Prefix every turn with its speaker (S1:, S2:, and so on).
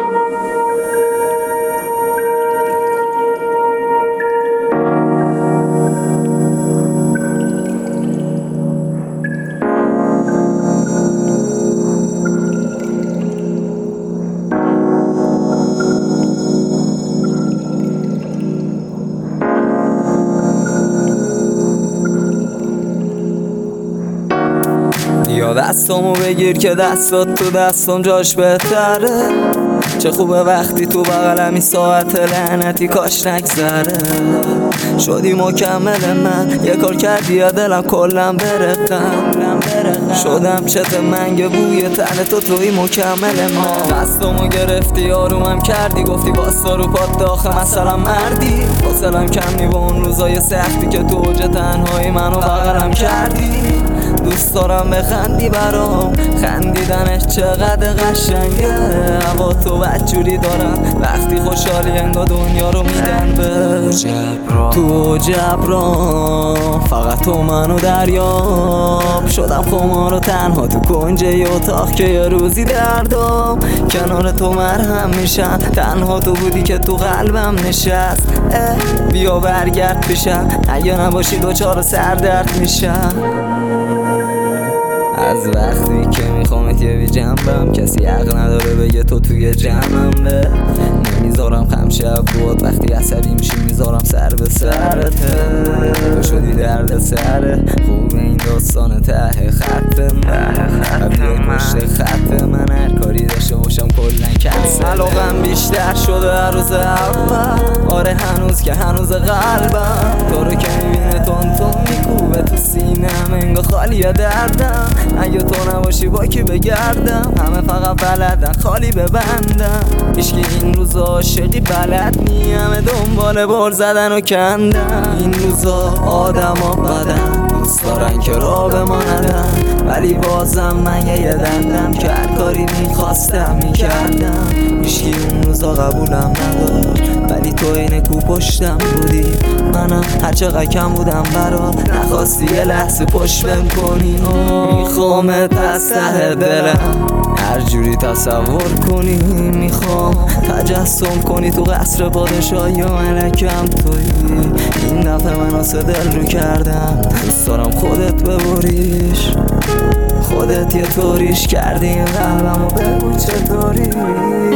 S1: یا دستامو بگیر که دستات تو دستم جاش بهتره. چه خوبه وقتی تو بغلمی ساعت لعنتی کاش نگذره. شدی مکمل من، یه کار کردی یا دلم کلم برقم. شدم چت منگ بوی تن تو توی مکمل من. دستامو گرفتی آرومم کردی، گفتی باستا رو پات داخل مثلا مردی. حوصلم کم نی با اون روزای سختی که تو اوج تنهایی منو بغلم کردی. دوست دارم بخندی برام، خندیدنش چقدر قشنگه. هوا تو بدجوری دارم وقتی خوشحالی انگار دنیا رو میدن به تو جبران. فقط تو منو دریاب، شدم خمار و تنها تو کنج یه اتاق که یه روزی دردم کنار تو مرهم میشم. تنها تو بودی که تو قلبم نشست. بیا برگرد پیشم، اگه نباشی دوچار سردرد میشم. از وقتی که میخوامت یه بی جنبم، کسی حق نداره بگه تو توی جمعم. به نمیذارم خم شب بود، وقتی عصبی میشی میذارم سر به سرت. تو شدی درد سره، خوب این داستان ته خط من. بیای پشت خط من، هر کاری داشته باشم کلن کنسل. علاقم بیشتر شده هر روز اول، آره هنوز که هنوز قلبم تو رو که میبینه تون میکوبه تو سینم، انگار خالی دردم. اگه تو نباشی با کی بگردم، همه فقط بلدن خالی ببندم. هیچکی این روزا عاشقی بلد نی، همه دنبال بر زدن و کندن. این روزا آدم ها بدن، دوست دارن که راه به ما ندن، ولی بازم من یه دندم که هر کاری میخواستم میکردم. هیچکی اون روزا قبولم نداشت، ولی تو اینه کو پشتم بودی. منم هرچقدر کم بودم برات، نخواستی یه لحظه پشت بم کنی. میخوامت از ته دلم هر جوری تصور کنی. میخوام تجسم کنی تو قصر پادشاهی و ملکم تویی. این دفعه من واسه دل رو کردم، دوست دارم خودت ببریش. خودت یه طوریش کردی این قلبمو، بگو چطوری.